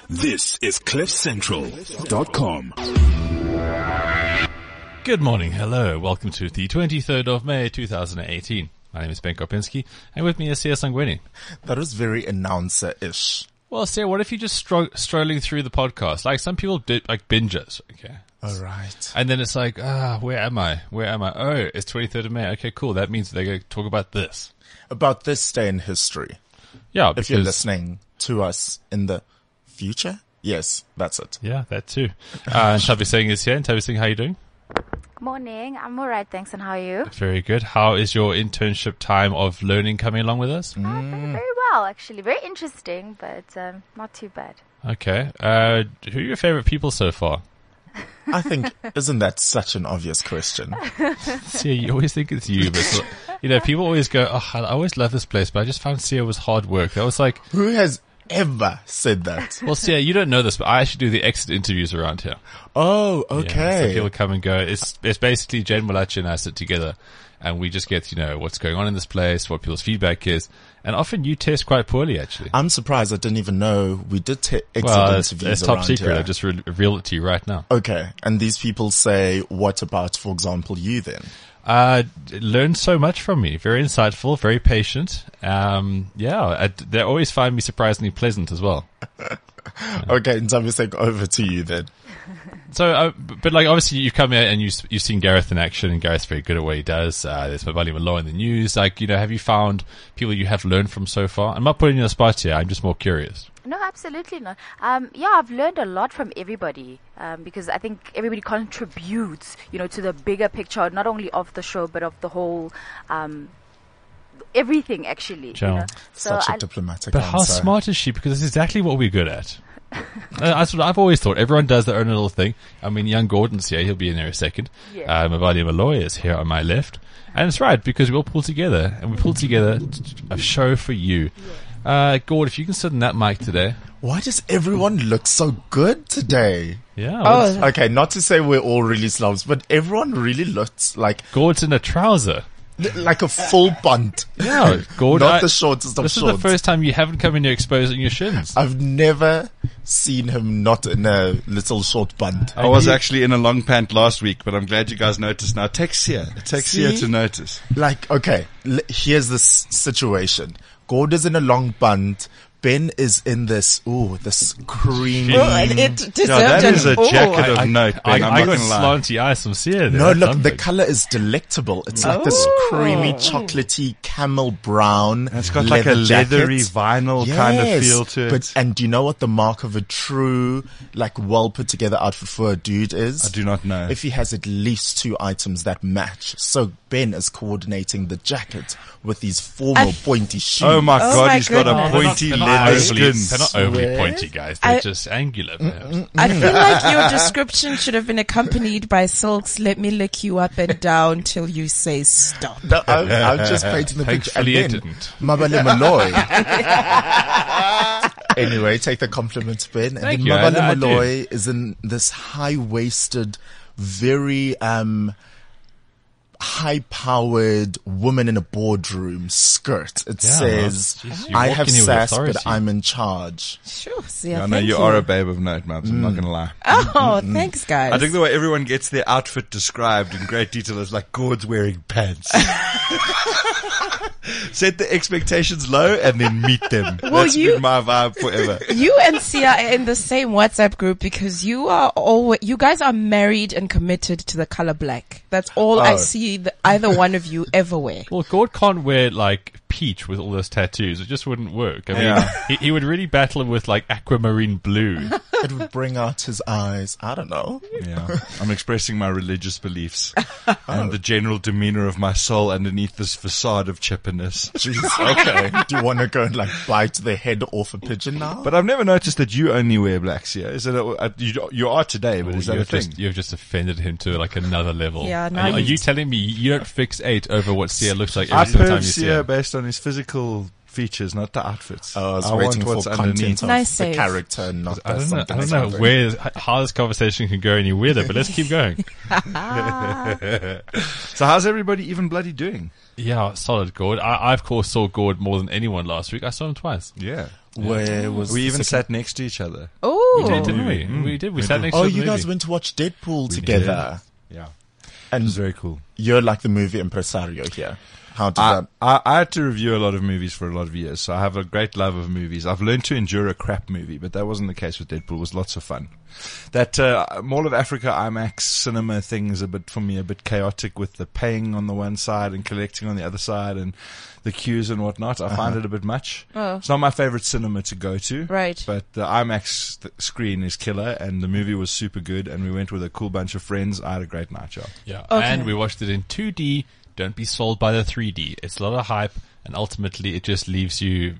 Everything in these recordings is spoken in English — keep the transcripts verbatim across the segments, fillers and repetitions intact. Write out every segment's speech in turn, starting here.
This is cliff central dot com. Good morning, hello, welcome to the twenty-third of May two thousand eighteen. My name is Ben Kopinski, and with me is Sia Sangweni. That was very announcer-ish. Well, Sia, what if you just stro- strolling through the podcast? Like, some people do, like, binges, okay? All right. And then it's like, ah, where am I? Where am I? Oh, it's twenty-third of May. Okay, cool. That means they're going to talk about this. About this day in history. Yeah, because... If you're listening to us in the future? Yes, that's it. Yeah, that too. Uh, and Tavi Singh is here. And Tavi Singh, how are you doing? Good morning. I'm all right, thanks. And how are you? Very good. How is your internship time of learning coming along with us? Mm. Uh, very, very well, actually. Very interesting, but um, not too bad. Okay. Uh, who are your favorite people so far? I think, isn't that such an obvious question? Sia, you always think it's you, but, you know, people always go, oh, I always love this place, but I just found Sia was hard work. I was like... Who has ever said that? Well, Sia, you don't know this, but I actually do the exit interviews around here. Oh, okay. Yeah, so people come and go. It's it's basically Jen Malachi and I sit together, and we just get, you know, what's going on in this place, what people's feedback is, and often you test quite poorly, actually. I'm surprised I didn't even know we did te- exit well, it's, interviews it's top around secret. here. I just re- revealed it to you right now. Okay, and these people say, what about, for example, you then? Uh, learned so much from me. Very insightful, very patient. Um, yeah, I, they always find me surprisingly pleasant as well. Yeah. Okay, and Tavi Singh, over to you then. So, uh, but like, obviously you come here and you, you've seen Gareth in action, and Gareth's very good at what he does. Uh, there's Mabali Malloy in the news. Like, you know, have you found people you have learned from so far? I'm not putting you on the spot here. I'm just more curious. No, absolutely not. Um, yeah, I've learned a lot from everybody, um, because I think everybody contributes, you know, to the bigger picture, not only of the show, but of the whole, um, everything actually. You know? So Such a I, diplomatic But answer. how smart is she? Because it's exactly what we're good at. That's what I've always thought. Everyone does their own little thing. I mean, young Gordon's here. He'll be in there in a second. Yeah. Uh, Mabali Malloy is here on my left. And it's right, because we all pull together. And we pull together a show for you. Yeah. Uh, Gord, if you can sit in that mic today. Why does everyone look so good today? Yeah. Oh, okay, not to say we're all really slobs, but everyone really looks like... Gord's in a trouser. Like a full bunt. Yeah, Gord. Not I, the shortest of this shorts. This is the first time you haven't come in here exposing your shins. I've never seen him not in a little short bunt. I was actually in a long pant last week, but I'm glad you guys noticed now. It takes here. It takes here to notice. Like, okay, l- here's this situation. Gord is in a long bunt. Ben is in this, ooh, this creamy... Oh, it, it deserved yeah, that an is a oh. jacket of I, note, Ben. I, I'm I not got going to lie. slanty eyes from Sia there. No, That's look, something. the color is delectable. It's like this creamy, chocolatey, camel brown. And it's got like a jacket. leathery vinyl yes, kind of feel to it. But, and do you know what the mark of a true, like, well put together outfit for a dude is? I do not know. If he has at least two items that match. So Ben is coordinating the jacket with these formal I've, pointy shoes. Oh my Oh god, my he's got a goodness. pointy They're not, leather overly, skin. they're not overly Swear. pointy, guys. They're I- just angular, perhaps. I feel like your description should have been accompanied by Silk's "Let me lick you up and down till you say stop." No, I'm, I'm just painting the picture. Thankfully it And then, didn't. Mabale Malloy. Anyway, take the compliment, Ben. And Thank then you, I- Mabale I do. Malloy is in this high-waisted, very um, high-powered woman in a boardroom skirt. It Yeah, says, well, geez, you I walk have in here with sass, authority. but I'm in charge. Sure, see, Yeah, yeah, no, thank you you are a babe of note, Mabs. I'm not going to lie. Oh, thanks, guys. I think the way everyone gets their outfit described in great detail is like Gord's wearing pants. Set the expectations low and then meet them. Well, That's you- been my vibe forever. You and Sia are in the same WhatsApp group because you are always, you guys are married and committed to the color black. That's all I Oh. see the, either one of you ever wear. Well, Gord can't wear, like, peach with all those tattoos. It just wouldn't work. I mean, Yeah. he, he would really battle with, like, aquamarine blue. It would bring out his eyes. I don't know. Yeah, I'm expressing my religious beliefs and the general demeanor of my soul underneath this facade of chippiness. Jeez, okay. Do you want to go and like bite the head off a pigeon now? But I've never noticed that you only wear blacks here. Is it? A, a, you, you are today, but is that a you've, thing? just, you've just offended him to, like, another level. Yeah, now Are, are he's- you telling me you don't fix eight over what Sia looks like I every single time perv you see Sia him? based on his physical features, not the outfits. Oh, I was I waiting want what's for underneath. content of Nice the save. character, not I the don't know, I something don't know happened. where, how this conversation can go any weirder, but let's keep going. So how's everybody even bloody doing? Yeah, solid Gord. I, I of course saw Gord more than anyone last week. I saw him twice. Yeah. Where was We the even second- sat next to each other. Oh, Ooh. We did, didn't we? Mm. We did. We We sat did. next Oh, to the you guys movie. went to watch Deadpool We together. Yeah. It And was very cool. you're like the movie impresario here. How did I, that? I, I had to review a lot of movies for a lot of years, so I have a great love of movies. I've learned to endure a crap movie, but that wasn't the case with Deadpool. It was lots of fun. That uh, Mall of Africa IMAX cinema thing is a bit, for me, a bit chaotic with the paying on the one side and collecting on the other side and the queues and whatnot. I find it a bit much. Oh. It's not my favorite cinema to go to. Right. But the IMAX th- screen is killer, and the movie was super good, and we went with a cool bunch of friends. I had a great night, Joe. Yeah, Okay. and we watched it in two D. Don't be sold by the three D. It's a lot of hype, and ultimately it just leaves you.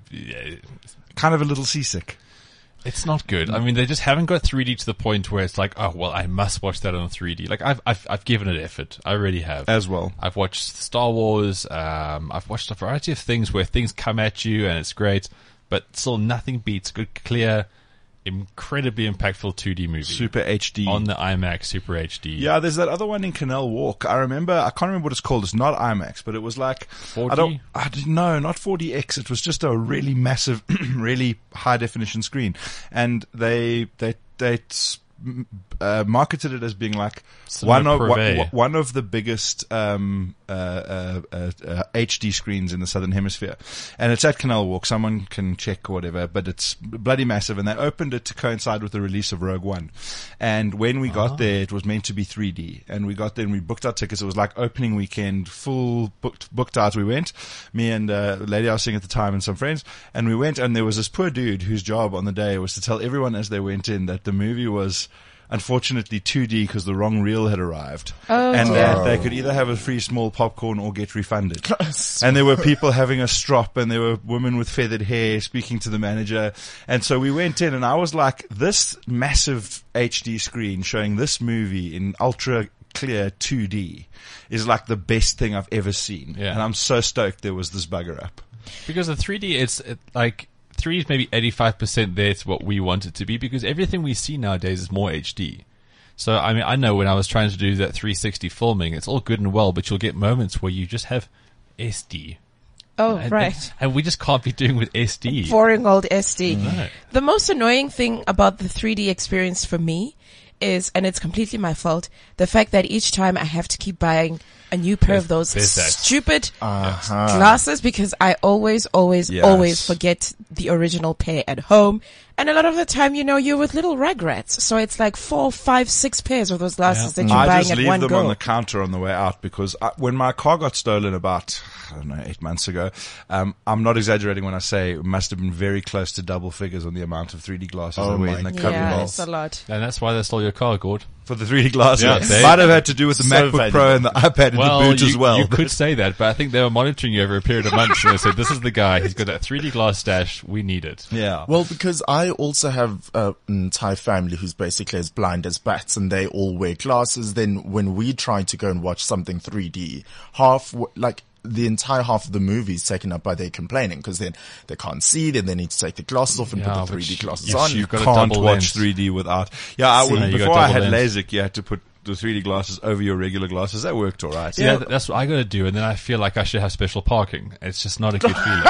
Kind of a little seasick. It's not good. I mean, they just haven't got three D to the point where it's like, oh well, I must watch that on three D. Like I've I've I've given it effort. I really have. As well. I've watched Star Wars. Um, I've watched a variety of things where things come at you and it's great, but still nothing beats good, clear, incredibly impactful two D movie Super H D. on the IMAX Super H D. Yeah, there's that other one in Canal Walk. I remember, I can't remember what it's called. It's not IMAX, but it was like, four D? I don't, I didn't know, not four D X. It was just a really massive, really high definition screen. And they, they, they, uh, marketed it as being like Cinema one of, one, Privé. one of the biggest, um, uh, uh, uh, uh, H D screens in the Southern Hemisphere. And it's at Canal Walk. Someone can check or whatever, but it's bloody massive. And they opened it to coincide with the release of Rogue One. And when we got there, it was meant to be three D. And we got there and we booked our tickets. It was like opening weekend, full booked, booked out. We went, me and uh, a lady I was seeing at the time and some friends. And we went, and there was this poor dude whose job on the day was to tell everyone as they went in that the movie was unfortunately two D because the wrong reel had arrived. Oh, and dear. that they could either have a free small popcorn or get refunded. And there were people having a strop, and there were women with feathered hair speaking to the manager. And so we went in, and I was like, this massive H D screen showing this movie in ultra clear two D is like the best thing I've ever seen. Yeah. And I'm so stoked there was this bugger up. Because the three D, it's it, like three D is maybe eighty-five percent there to what we want it to be, because everything we see nowadays is more H D. So, I mean, I know when I was trying to do that three sixty filming, it's all good and well, but you'll get moments where you just have S D. Oh, And, right. And, and we just can't be doing with S D. Boring old S D. No. The most annoying thing about the three D experience for me is, and it's completely my fault, the fact that each time I have to keep buying a new pair There's- of those there's that. stupid Uh-huh. glasses, because I always, always, Yes. always forget the original pair at home. And a lot of the time, you know, you're with little rugrats. So it's like four, five, six pairs of those glasses Yeah. that you're I buying just at leave one them go. on the counter on the way out because I, when my car got stolen about, I don't know, eight months ago, um, I'm not exaggerating when I say it must have been very close to double figures on the amount of three D glasses Oh that were my in the God. cupboard yeah, box. it's a lot. And that's why they stole your car, Gord. For the three D glasses. Yeah, they- Might have had to do with the So MacBook Pro valuable. and the iPad in Well, the boot you, as well. you could say that, but I think they were monitoring you over a period of months, and they said, this is the guy, he's got that three D glass stash, we need it. Yeah. Well, because I also have uh, an entire family who's basically as blind as bats, and they all wear glasses. Then when we try to go and watch something three D, half, like, the entire half of the movie is taken up by their complaining, because then they can't see, then they need to take the glasses off and Yeah, put but the three D you- glasses you- on. you've got a can't double watch lens. three D without. Yeah, I, See, would- you got before I double had lens. LASIK, you had to put the three D glasses over your regular glasses. That worked all right. Yeah, th- that's what I gotta do, and then I feel like I should have special parking. It's just not a good feeling.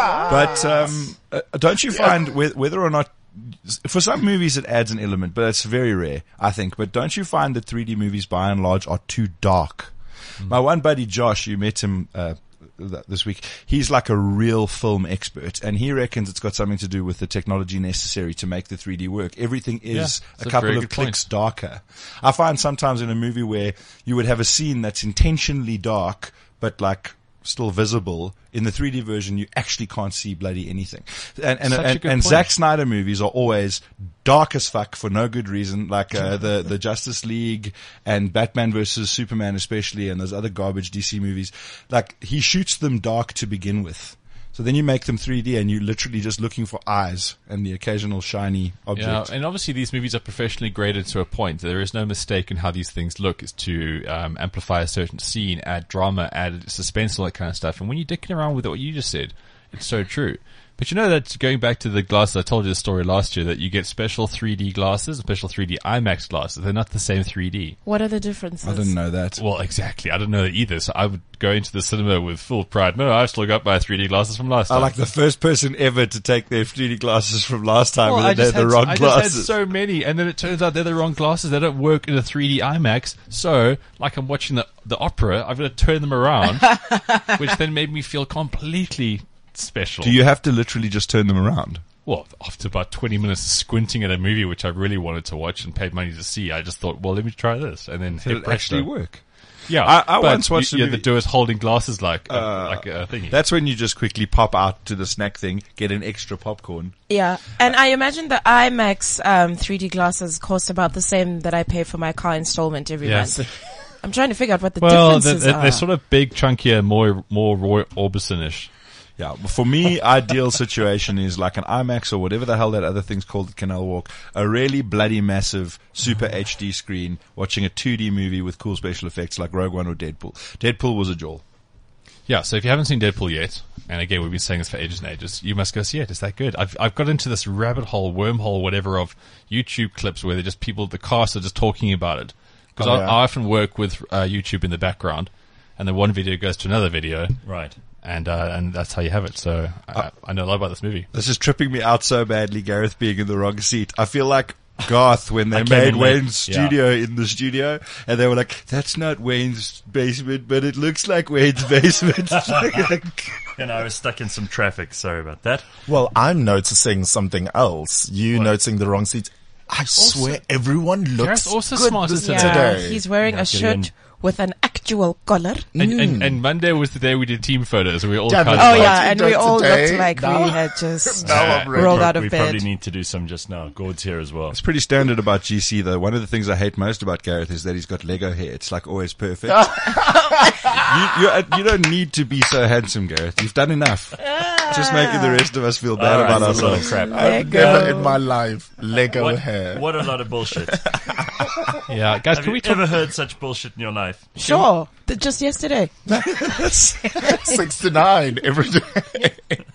But um, uh, don't you find whe- whether or not, for some movies it adds an element, but it's very rare, I think. But don't you find that three D movies by and large are too dark? Mm. My one buddy Josh, you met him uh, th- this week, he's like a real film expert, and he reckons it's got something to do with the technology necessary to make the three D work. Everything is Yeah, a that's a couple very of good point. clicks darker. I find sometimes in a movie where you would have a scene that's intentionally dark, but like still visible, in the three D version you actually can't see bloody anything. And and Such a and, good and point. Zack Snyder movies are always dark as fuck for no good reason, like uh, the the Justice League and Batman versus Superman especially, and those other garbage D C movies. Like, he shoots them dark to begin with. So then you make them three D and you're literally just looking for eyes and the occasional shiny Yeah, object. and obviously these movies are professionally graded to a point. There is no mistake in how these things look. It's to um, amplify a certain scene, add drama, add suspense, all that kind of stuff. And when you're dicking around with what you just said, it's so true. But you know that going back to the glasses, I told you the story last year that you get special three D glasses, special three D IMAX glasses. They're not the same three D. What are the differences? I didn't know that. Well, exactly. I didn't know that either. So I would go into the cinema with full pride. No, I've still got my three D glasses from last I time. like the first person ever to take their three D glasses from last time Well, and I they're just the had, wrong I glasses. just had so many, and then it turns out they're the wrong glasses. They don't work in a three D IMAX. So, like I'm watching the the opera, I've got to turn them around, which then made me feel completely special. Do you have to literally just turn them around? Well, after about twenty minutes of squinting at a movie which I really wanted to watch and paid money to see, I just thought, well, let me try this, and then Did hit it presto. actually work? Yeah, I- I but once watched you, a you movie- had to do is holding glasses like Uh, uh, like a thingy. That's when you just quickly pop out to the snack thing, get an extra popcorn. Yeah, and I imagine the IMAX um, three D glasses cost about the same that I pay for my car installment every Yes. month. I'm trying to figure out what the Well, they're, differences they're, are. they're sort of big, chunkier, more more Roy Orbison-ish. Yeah, for me, ideal situation is like an IMAX or whatever the hell that other thing's called at Canal Walk, a really bloody massive super H D screen watching a two D movie with cool special effects like Rogue One or Deadpool. Deadpool was a jewel. Yeah, so if you haven't seen Deadpool yet, and again, we've been saying this for ages and ages, you must go see it. It's that good. I've I've got into this rabbit hole, wormhole, whatever, of YouTube clips where they're just people, the cast are just talking about it. Because Oh, I, yeah. I often work with uh, YouTube in the background, and then one video goes to another video, Right. and uh, and that's how you have it. So I, I know a lot about this movie. This is tripping me out so badly, Gareth being in the wrong seat. I feel like Garth when I they came made in late. Wayne's Yeah. studio in the studio, and they were like, that's not Wayne's basement, but it looks like Wayne's basement. And I was stuck in some traffic. Sorry about that. Well, I'm noticing something else. You What? noticing the wrong seat. I swear everyone looks Gareth's also good smarter this- today. yeah, today. he's wearing Yeah, a get shirt in. with an actual collar. And, and, and Monday was the day we did team photos, and we all Yeah, kind but- Oh of like, yeah, and we Don't all today. looked like No. we had just Now I'm ready. rolled out of we bed. probably need to do some just now. Gord's here as well. It's pretty standard about G C though. One of the things I hate most about Gareth is that he's got Lego hair. It's like always perfect. you, you, you don't need to be so handsome, Gareth. You've done enough. Just making the rest of us feel bad All right, about that's a lot of ourselves. crap. I've Lego. never in my life Lego What, hair. what a lot of bullshit. yeah, guys, Have can you we talk? ever heard such bullshit in your life? Sure, th- just yesterday. sixty-nine every day.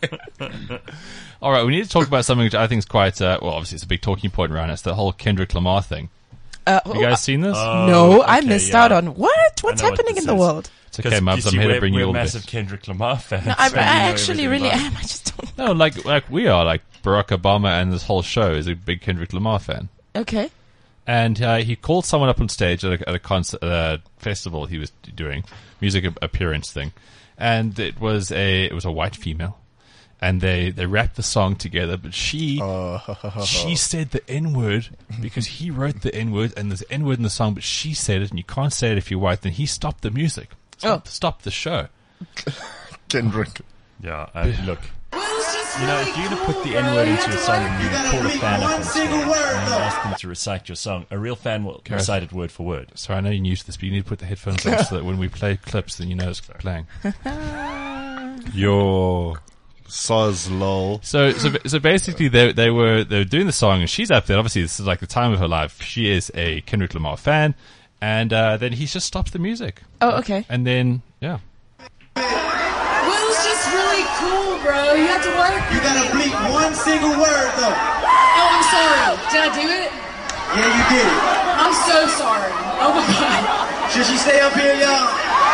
All right, we need to talk about something which I think is quite uh, well. Obviously, it's a big talking point around it. It's the whole Kendrick Lamar thing. Uh, Have you guys seen this? Oh, no, I okay, missed yeah. out on what? What's I know what happening this in the is. world? it's okay, Mubs. I'm here we're, to bring we're you all the massive best. Kendrick Lamar fans. No, I, so we know I actually everything really about am. I just don't. No, like like we are. Like Barack Obama and this whole show is a big Kendrick Lamar fan. Okay. And uh, he called someone up on stage at a, at a concert, uh, festival he was doing, music a- appearance thing, and it was a it was a white female, and they they rapped the song together, but she she said the N word because he wrote the N word and there's N word in the song, but she said it, and you can't say it if you're white. Then he stopped the music, stopped, Oh. stopped the show. Kendrick. Yeah, I, look. You know, if you're going to put the N-word into your song and you call a fan up on stage and you ask them to recite your song, a real fan will recite it word for word. So I know you're new to this, but you need to put the headphones on so that when we play clips, then you know it's playing. Your soz lol. So, so, so basically, they they were they were doing the song, and she's up there. Obviously, this is like the time of her life. She is a Kendrick Lamar fan, and uh, then he just stops the music, Oh, okay. and then yeah, Well, it was just really cool, bro. You have to work. You gotta bleep one single word though. Oh, I'm sorry. Did I do it? Yeah, you did it. I'm so sorry. Oh my god. Should she stay up here, y'all?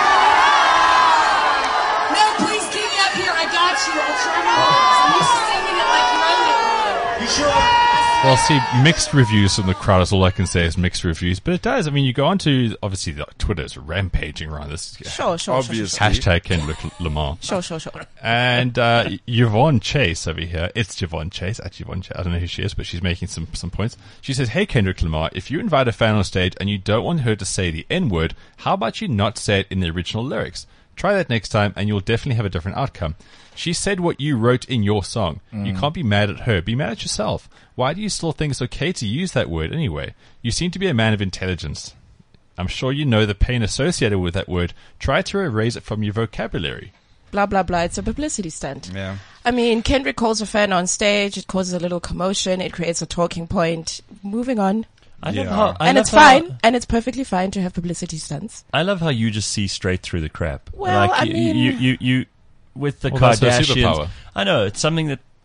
No, please keep me up here. I got you. I'll try my best. I'm used to singing it like you wrote it. You sure? well, see, mixed reviews from the crowd is all I can say is mixed reviews, but it does. I mean, you go onto obviously the Twitter is rampaging around this Sure, sure, sure, Obviously. hashtag Kendrick Lamar. sure, sure, sure. And uh, Yvonne Chase over here, it's Yvonne Chase, at Yvonne Chase, I don't know who she is, but she's making some, some points. She says, hey Kendrick Lamar, if you invite a fan on stage and you don't want her to say the N-word, how about you not say it in the original lyrics? Try that next time and you'll definitely have a different outcome. She said what you wrote in your song. You can't be mad at her, be mad at yourself. Why do you still think it's okay to use that word anyway? You seem to be a man of intelligence. I'm sure you know the pain associated with that word. Try to erase it from your vocabulary. Blah, blah, blah. It's a publicity stunt. Yeah. I mean, Kendrick calls a fan on stage. It causes a little commotion. It creates a talking point. Moving on. I Yeah. love how, I and love it's how- fine. And it's perfectly fine to have publicity stunts. I love how you just see straight through the crap. Well, like I you, mean- you, you, you, with the Well, that's her Kardashians. superpower. I know it's something that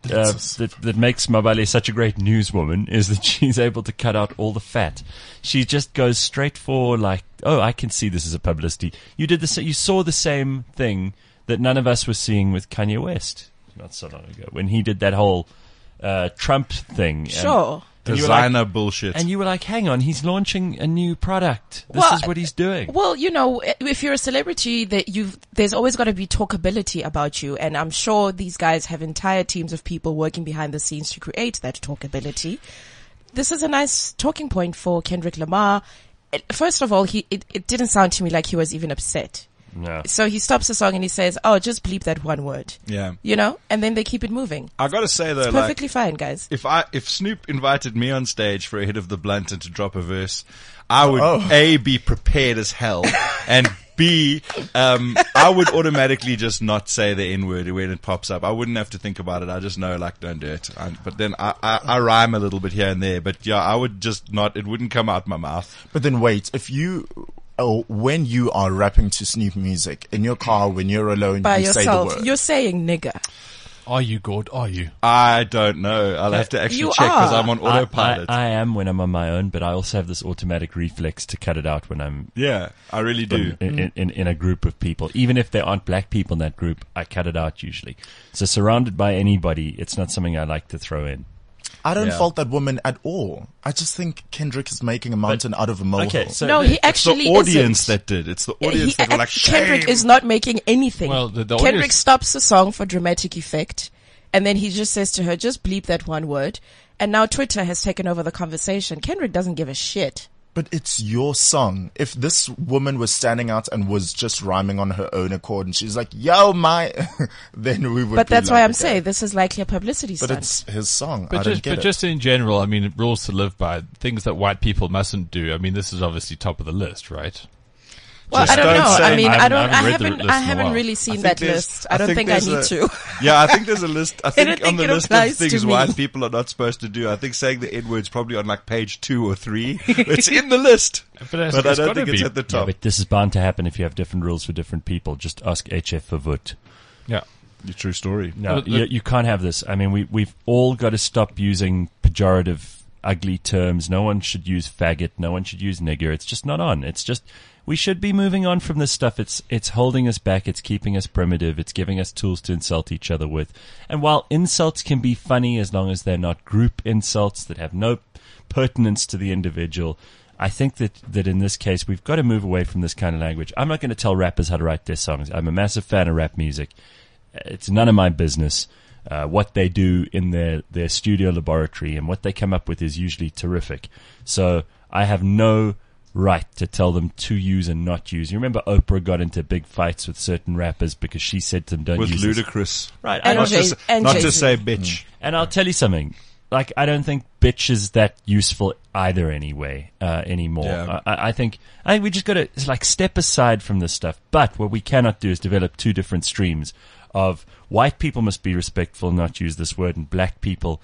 uh, that that makes Mabale such a great newswoman is that she's able to cut out all the fat. She just goes straight for like, oh, I can see this as a publicity. You did the you saw the same thing that none of us were seeing with Kanye West not so long ago when he did that whole uh, Trump thing. Sure. And Designer like, bullshit. And you were like, hang on, he's launching a new product. This Well, is what he's doing. Well, you know, if you're a celebrity, that you've there's always got to be talkability about you, and I'm sure these guys have entire teams of people working behind the scenes to create that talkability. This is a nice talking point for Kendrick Lamar. First of all, he it, it didn't sound to me like he was even upset. No. So he stops the song and he says, "Oh, just bleep that one word." Yeah. You know, and then they keep it moving. I gotta say though, It's like, perfectly fine, guys. if I if Snoop invited me on stage for a hit of the blunt and to drop a verse, I would Oh. A, be prepared as hell, and B, um, I would automatically just not say the N word when it pops up. I wouldn't have to think about it. I just know, like, don't do it. I, but then I, I, I rhyme a little bit here and there. But yeah, I would just not. It wouldn't come out my mouth. But then wait, if you, oh, when you are rapping to Snoop music in your car when you're alone, By you say the yourself, word. you're saying nigger. Are you good? Are you? I don't know. I'll have to actually You check because are. I'm on I, autopilot. I, I am when I'm on my own, but I also have this automatic reflex to cut it out when I'm yeah, I really do. in, in, in, in a group of people. Even if there aren't black people in that group, I cut it out usually. So surrounded by anybody, it's not something I like to throw in. I don't Yeah. fault that woman at all. I just think Kendrick is making a mountain out of a molehill. Okay, so No, the- he It's the actually audience isn't. that did. It's the audience He- that were like, Kendrick shame. is not making anything. Well, the- the Kendrick audience- stops the song for dramatic effect, and then he just says to her, just bleep that one word. And now Twitter has taken over the conversation. Kendrick doesn't give a shit. But it's your song. If this woman was standing out and was just rhyming on her own accord and she's like, yo, my, then we would But be that's like, why I'm okay. saying this is likely a publicity But stunt. it's his song. I But don't just, get but it. just in general, I mean, rules to live by, things that white people mustn't do. I mean, this is obviously top of the list, right? Well, Just I don't don't know. say- I mean, I I haven't- don't. I I haven't read the haven't. list I in a haven't while. really I seen think that there's- list. I don't think I there's need a- to. Yeah, I think there's a list. I think don't on think the it list of applies to things me. white people are not supposed to do, I think saying the N word's probably on like page two or three. It's in the list, But, but, it's, I it's don't gotta think it's be. at the Yeah, top. but this is bound to happen if you have different rules for different people. Just ask H F for vote. Yeah. Your true story. No, Well, the- you, you can't have this. I mean, we, we've all got to stop using pejorative, ugly terms. No one should use faggot. No one should use nigger. It's just not on. It's just, we should be moving on from this stuff. It's, it's holding us back. It's keeping us primitive. It's giving us tools to insult each other with. And while insults can be funny as long as they're not group insults that have no pertinence to the individual, I think that, that in this case, we've got to move away from this kind of language. I'm not going to tell rappers how to write their songs. I'm a massive fan of rap music. It's none of my business. Uh, what they do in their, their studio laboratory and what they come up with is usually terrific. So I have no right to tell them to use and not use. You remember Oprah got into big fights with certain rappers because she said to them, don't With use this. Ludacris. Right. I And don't- Not, Jay- to, and not to Jay-Z. say bitch. and I'll tell you something. Like, I don't think bitch is that useful either anyway, uh, anymore. Yeah. I, I think, I think we just gotta, like, step aside from this stuff. But what we cannot do is develop two different streams of white people must be respectful and not use this word, and black people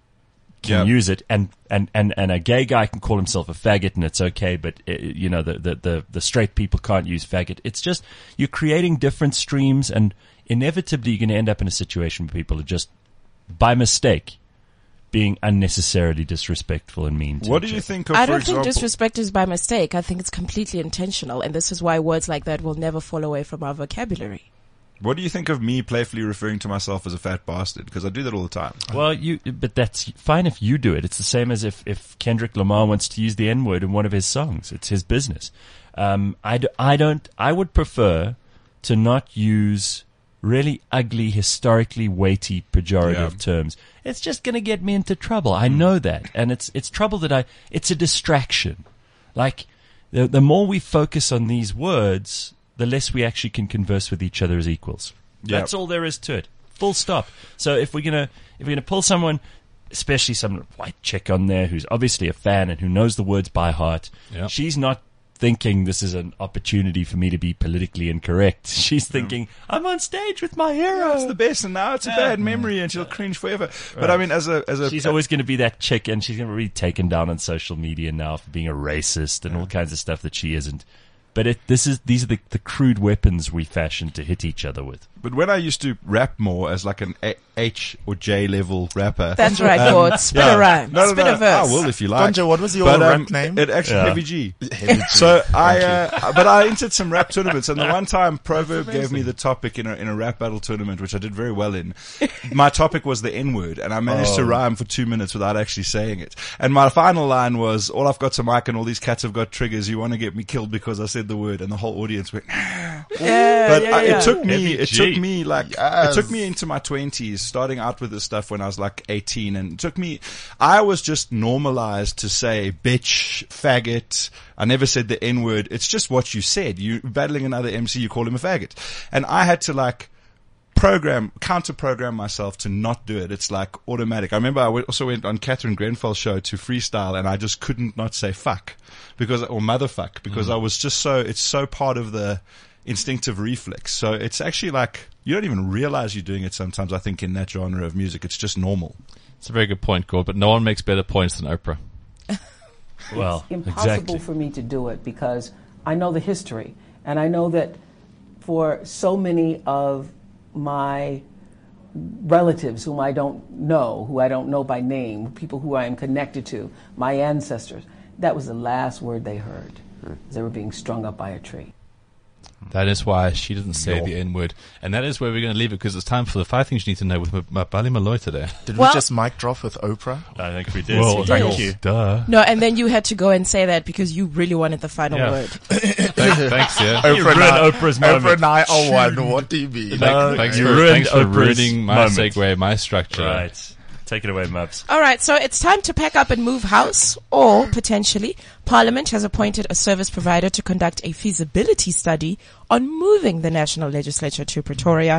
can Yeah. use it, and, and, and, and a gay guy can call himself a faggot and it's okay, but, uh, you know, the, the, the, the straight people can't use faggot. It's just, you're creating different streams, and inevitably you're going to end up in a situation where people are just, by mistake, being unnecessarily disrespectful and mean to What do each you other. think of, I for don't example, think disrespect is by mistake. I think it's completely intentional, and this is why words like that will never fall away from our vocabulary. what do you think of me playfully referring to myself as a fat bastard? Because I do that all the time. Well, you, but that's fine if you do it. It's the same as if, if Kendrick Lamar wants to use the N-word in one of his songs. It's his business. Um, I, d- I don't, I would prefer to not use really ugly, historically weighty, pejorative Yeah. terms. It's just going to get me into trouble. I know that. And it's, it's trouble that I, it's a distraction. Like, the, the more we focus on these words, the less we actually can converse with each other as equals. Yep. That's all there is to it. Full stop. So if we're gonna if we're gonna pull someone, especially some white chick on there who's obviously a fan and who knows the words by heart, Yep. she's not thinking this is an opportunity for me to be politically incorrect. She's thinking, I'm on stage with my hero. It's the best, and now it's a bad memory, and she'll cringe forever. But I mean, as a as a She's always going to be that chick, and she's going to be taken down on social media now for being a racist and all kinds of stuff that she isn't. But it, this is these are the, the crude weapons we fashion to hit each other with. But when I used to rap more as like an a- H or J level rapper. That's right, Gord. Spit yeah. a rhyme. No, no, Spit no. a verse. I will if you like. Donjo, what was your but, rap um, name? It actually Yeah. Heavy G. Heavy G. So I, Thank uh, but I entered some rap tournaments, and the one time Proverb gave me the topic in a in a rap battle tournament, which I did very well in. My topic was the N word, and I managed Oh. to rhyme for two minutes without actually saying it. And my final line was, "All I've got's a mic, and all these cats have got triggers. You want to get me killed because I said the word?" And the whole audience went. Yeah, But yeah, I, yeah. it took me, Heavy it G. took me like, Yes. it took me into my twenties, starting out with this stuff when I was like eighteen, and it took me, I was just normalized to say bitch, faggot. I never said the N word. It's just what you said. You battling another M C, you call him a faggot. And I had to like, program, counter program myself to not do it. It's like automatic. I remember I went, also went on Catherine Grenfell's show to freestyle, and I just couldn't not say fuck because, or motherfuck, because I was just so, it's so part of the instinctive reflex. So it's actually like, you don't even realize you're doing it sometimes, I think, in that genre of music. It's just normal. It's a very good point, Gord, but no one makes better points than Oprah. Well, impossible exactly. for me to do it because I know the history, and I know that for so many of my relatives whom I don't know, who I don't know by name, people who I am connected to, my ancestors, that was the last word they heard. They were being strung up by a tree. That is why she didn't say the N word. And that is where we're going to leave it, because it's time for the five things you need to know with M- Mabali Malloy today. Did Well- we just mic drop with Oprah? I think we did. Well, Thank yes. you. Duh. No, and then you had to go and say that because you really wanted the final Yeah. word. Thanks, thanks, yeah. You ruined Oprah's moment. Oprah and I are one. What do you mean? Thank- thanks you for, ruined thanks for Oprah's ruining my moment. segue, my structure. Right. Take it away, Mubs. All right, so it's time to pack up and move house, or potentially, Parliament has appointed a service provider to conduct a feasibility study on moving the National Legislature to Pretoria.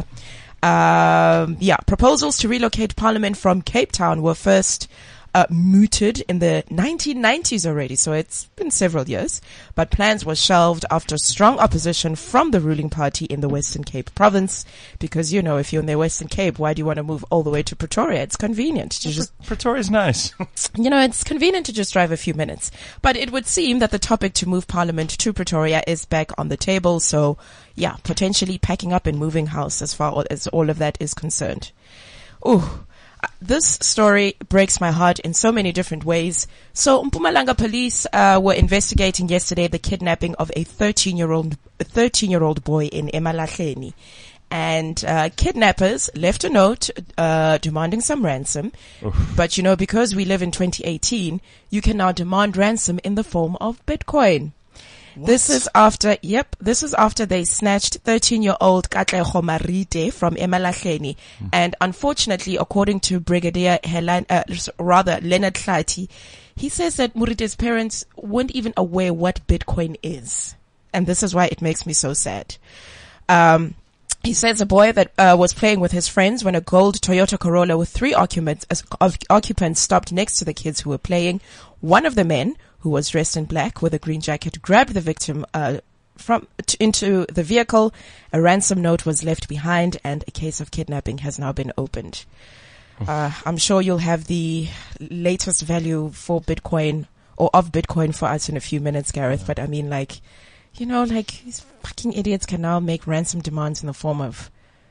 Um, yeah, proposals to relocate Parliament from Cape Town were first uh, mooted in the nineteen nineties already, so it's been several years. But plans were shelved after strong opposition from the ruling party in the Western Cape province, because, you know, if you're in the Western Cape, why do you want to move all the way to Pretoria? It's convenient to just Pretoria's nice. you know, it's convenient to just drive a few minutes. But it would seem that the topic to move Parliament to Pretoria is back on the table. So, yeah, potentially packing up and moving house as far as all of that is concerned. Ooh. This story breaks my heart in so many different ways. So, Mpumalanga police uh, were investigating yesterday the kidnapping of a thirteen-year-old a thirteen-year-old boy in Emalahleni. And uh, kidnappers left a note uh, demanding some ransom. But, you know, because we live in twenty eighteen, you can now demand ransom in the form of Bitcoin. This is after, yep, this is after they snatched thirteen-year-old Katleho Marite from Emalahleni. Mm. And unfortunately, according to Brigadier Helen, uh, rather Leonard Tlati, he says that Murite's parents weren't even aware what Bitcoin is. And this is why it makes me so sad. Um, He says a boy that uh, was playing with his friends when a gold Toyota Corolla with three occupants, uh, occupants stopped next to the kids who were playing. One of the men, who was dressed in black with a green jacket, grabbed the victim uh, from t- into the vehicle. A ransom note was left behind, and a case of kidnapping has now been opened. Uh, I'm sure you'll have the latest value for Bitcoin or of Bitcoin for us in a few minutes, Gareth. But I mean, like, you know, like these fucking idiots can now make ransom demands in the form of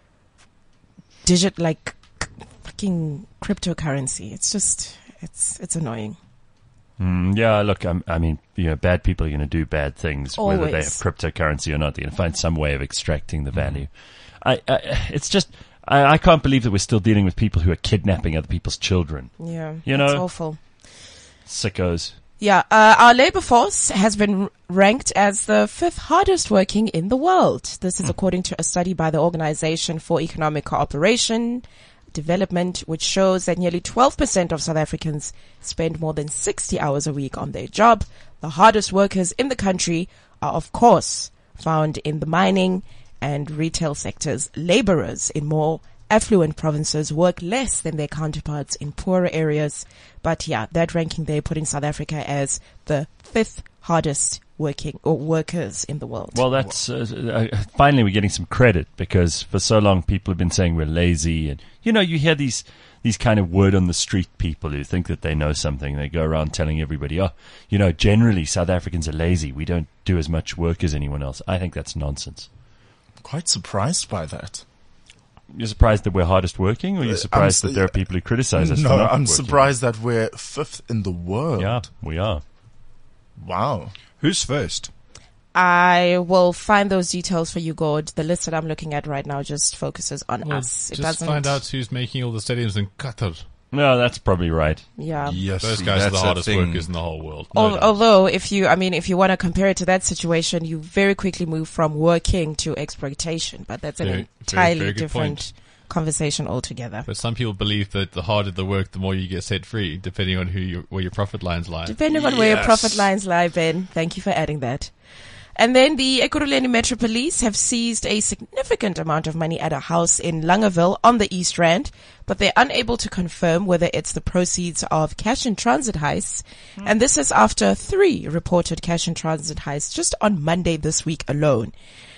digit, like c- fucking cryptocurrency. It's just, it's, it's annoying. Mm, yeah, look, I'm, I mean, you know, bad people are going to do bad things, Always. whether they have cryptocurrency or not. They're going to find some way of extracting the value. I, I, it's just, I, I can't believe that we're still dealing with people who are kidnapping other people's children. Yeah, You it's know? awful. Sickos. Yeah, uh, our labor force has been r- ranked as the fifth hardest working in the world. This is according to a study by the Organization for Economic Cooperation Development, which shows that nearly twelve percent of South Africans spend more than sixty hours a week on their job. The hardest workers in the country are, of course, found in the mining and retail sectors. Laborers in more affluent provinces work less than their counterparts in poorer areas. But yeah, that ranking there putting South Africa as the fifth hardest working or workers in the world. Well, that's uh, uh, finally we're getting some credit, because for so long people have been saying we're lazy, and you know, you hear these these kind of word on the street people who think that they know something. They go around telling everybody, oh, you know, generally South Africans are lazy. We don't do as much work as anyone else. I think that's nonsense. Quite surprised by that. You're surprised that we're hardest working, or you're surprised I'm that there are people who criticize us No, for not I'm working? surprised that we're fifth in the world. Yeah, we are. Wow. Who's first? I will find those details for you, Gord. The list that I'm looking at right now just focuses on Well, us. It just doesn't find out who's making all the stadiums in Qatar. No, that's probably right. Yeah. Yes, Those see, guys are that's the a hardest thing. workers in the whole world. No Al- doubt. Although, if you, I mean, if you want to compare it to that situation, you very quickly move from working to exploitation. But that's an Very- very- entirely very good different point. conversation altogether. But some people believe that the harder the work, the more you get set free, depending on who you, where your profit lines lie. Depending on where your Yes. profit lines lie, Ben. Thank you for adding that. And then the Ekurhuleni Metro Police have seized a significant amount of money at a house in Langeville on the East Rand, but they're unable to confirm whether it's the proceeds of cash in transit heists. And this is after three reported cash in transit heists just on Monday this week alone.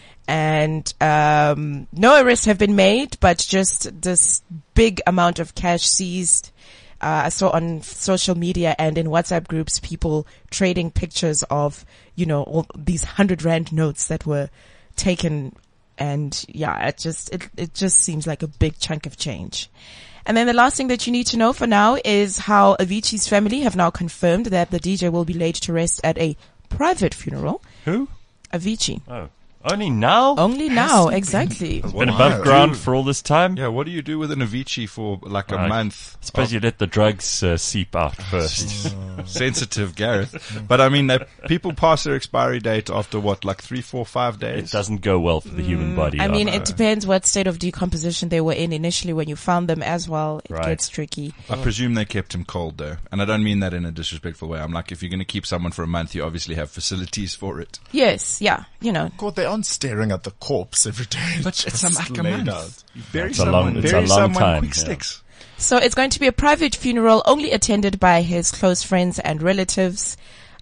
And um, no arrests have been made, but just this big amount of cash seized. Uh, I saw on social media and in WhatsApp groups people trading pictures of, you know, all these hundred rand notes that were taken. And yeah, it just, it, it just seems like a big chunk of change. And then the last thing that you need to know for now is how Avicii's family have now confirmed that the D J will be laid to rest at a private funeral. Who? Avicii. Oh. Only now? Only now, exactly. Been What above do you ground do- for all this time? Yeah, what do you do with an Avicii for like a Right. month? I suppose you let the drugs uh, seep out first. Sensitive, Gareth. But I mean, they, people pass their expiry date after what, like three, four, five It days? doesn't go well for the human body. I mean, after. it depends what state of decomposition they were in initially when you found them as well. It Right. gets tricky. I presume they kept him cold though. And I don't mean that in a disrespectful way. I'm like, if you're going to keep someone for a month, you obviously have facilities for it. Yes, yeah, you know. God, they aren't staring at the corpse every day. But it's Just a like a laid month. out. You bury It's a someone, long- it's a bury long someone time, quick yeah. sticks. So it's going to be a private funeral only attended by his close friends and relatives.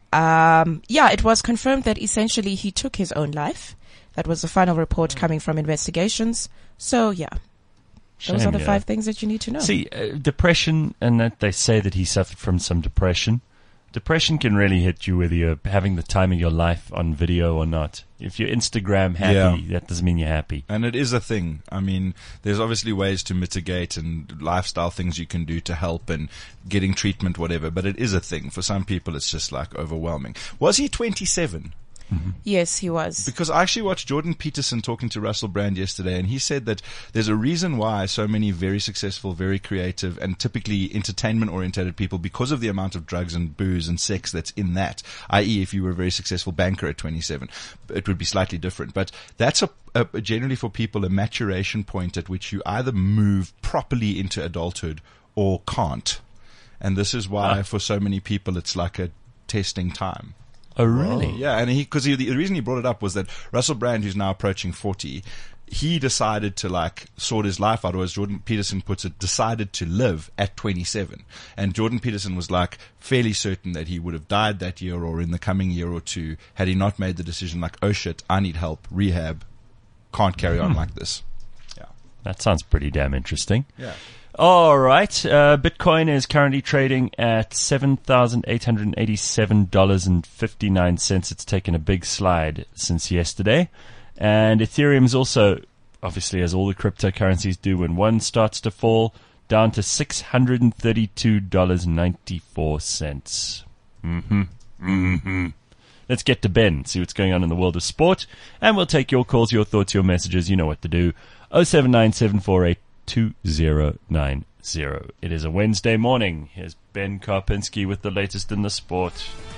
Um, yeah, it was confirmed that essentially he took his own life. That was the final report coming from investigations. So yeah, those Shame, are the yeah. five things that you need to know. See, uh, depression, and that they say that he suffered from some depression. Depression can really hit you whether you're having the time of your life on video or not. If you're Instagram happy, Yeah. that doesn't mean you're happy. And it is a thing. I mean, there's obviously ways to mitigate and lifestyle things you can do to help and getting treatment, whatever, but it is a thing. For some people, it's just like overwhelming. Was he twenty-seven? Yes, he was. Because I actually watched Jordan Peterson talking to Russell Brand yesterday, and he said that there's a reason why so many very successful, very creative, and typically entertainment-oriented people, because of the amount of drugs and booze and sex that's in that, that is if you were a very successful banker at twenty-seven, it would be slightly different. But that's a, a generally for people a maturation point at which you either move properly into adulthood or can't. And this is why Ah. for so many people it's like a testing time. Oh, really? Yeah, and he because he, the reason he brought it up was that Russell Brand, who's now approaching forty, he decided to like sort his life out, or as Jordan Peterson puts it, decided to live at twenty-seven. And Jordan Peterson was like fairly certain that he would have died that year or in the coming year or two had he not made the decision like, oh shit, I need help, rehab, can't carry on like this. Yeah. That sounds pretty damn interesting. Yeah. All right. Uh, Bitcoin is currently trading at seven thousand eight hundred eighty-seven dollars and fifty-nine cents. It's taken a big slide since yesterday. And Ethereum is also, obviously, as all the cryptocurrencies do, when one starts to fall, down to six hundred thirty-two dollars and ninety-four cents. Mm-hmm. Mm-hmm. Let's get to Ben, see what's going on in the world of sport. And we'll take your calls, your thoughts, your messages. You know what to do. oh seven nine seven four eight two zero nine zero. It is a Wednesday morning. Here's Ben Karpinski with the latest in the sport.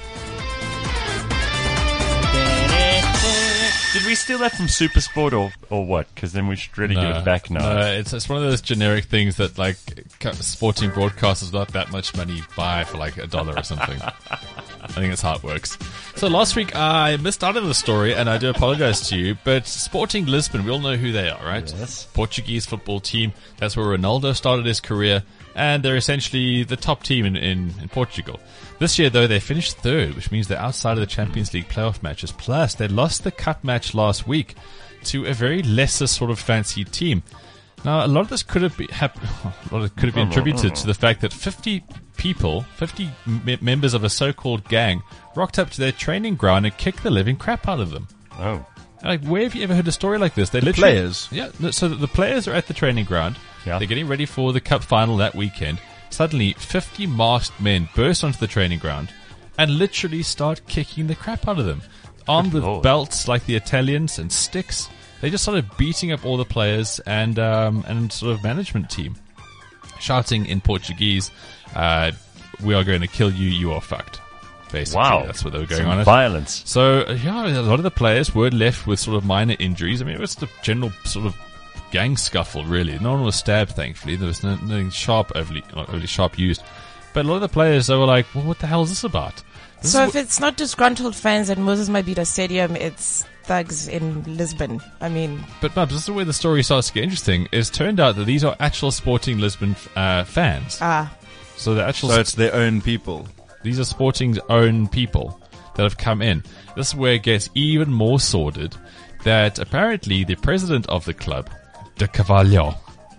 Did we steal that from Supersport or, or what? Because then we should really give it back now. No, it's, it's one of those generic things that like ca- sporting broadcasters not that much money buy for like a dollar or something. I think that's how it works. So last week I missed out on the story and I do apologize to you, but Sporting Lisbon, we all know who they are, right? Yes. Portuguese football team. That's where Ronaldo started his career and they're essentially the top team in, in, in Portugal. This year, though, they finished third, which means they're outside of the Champions League playoff matches. Plus, they lost the cup match last week to a very lesser sort of fancy team. Now, a lot of this could have been, hap- a lot of it could have been attributed to the fact that fifty people, fifty m- members of a so-called gang, rocked up to their training ground and kicked the living crap out of them. Oh. Like, where have you ever heard a story like this? They literally, players? Yeah, no, so the players are at the training ground. Yeah. They're getting ready for the cup final that weekend. Suddenly, fifty masked men burst onto the training ground and literally start kicking the crap out of them. Armed with Lord. belts like the Italians and sticks. They just started beating up all the players and um, and sort of management team. Shouting in Portuguese, uh, we are going to kill you, you are fucked. Basically, Wow. that's what they were going Some on. It. violence. So, uh, yeah, a lot of the players were left with sort of minor injuries. I mean, it was the general sort of gang scuffle, really. No one was stabbed, thankfully. There was no, nothing sharp, overly, not overly sharp used. But a lot of the players, they were like, well, what the hell is this about? This So is if it's not disgruntled fans at Moses Mabhida Stadium, it's thugs in Lisbon. I mean, But, Mubs, this is where the story starts to get interesting. It's turned out that these are actual Sporting Lisbon uh, fans. ah, So the actual... So it's their own people. These are Sporting's own people that have come in. This is where it gets even more sordid, that apparently the president of the club, De Carvalho,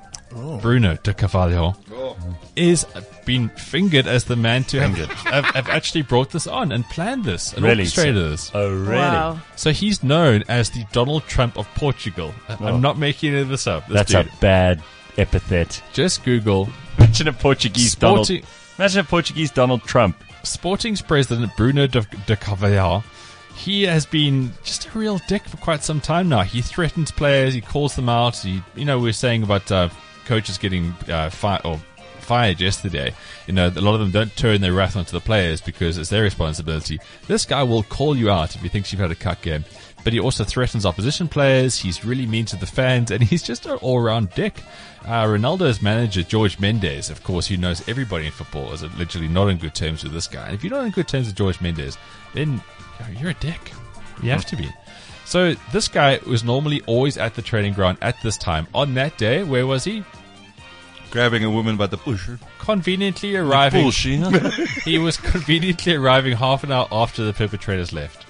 Bruno De Carvalho, is been fingered as the man to have, have, have actually brought this on and planned this and Really? orchestrated So- this. Oh, really? wow. So he's known as the Donald Trump of Portugal. I- Oh. I'm not making any of this up. This That's dude. a bad epithet. Just Google Imagine a Portuguese Donald. Sporting, Imagine a Portuguese Donald Trump. Sporting's president, Bruno de, de Carvalho, he has been just a real dick for quite some time now. He threatens players, he calls them out. He, you know, we were saying about uh, coaches getting uh, fired or fired yesterday. You know, a lot of them don't turn their wrath onto the players because it's their responsibility. This guy will call you out if he thinks you've had a cut game. But he also threatens opposition players. He's really mean to the fans, and he's just an all-round dick. Uh, Ronaldo's manager, George Mendes, of course, who knows everybody in football, is literally not in good terms with this guy. And if you're not in good terms with George Mendes, then you're a dick. You have to be. So this guy was normally always at the training ground at this time. On that day, where was he? Grabbing a woman by the push. Conveniently arriving. Bullshit. He was conveniently arriving half an hour after the perpetrators left.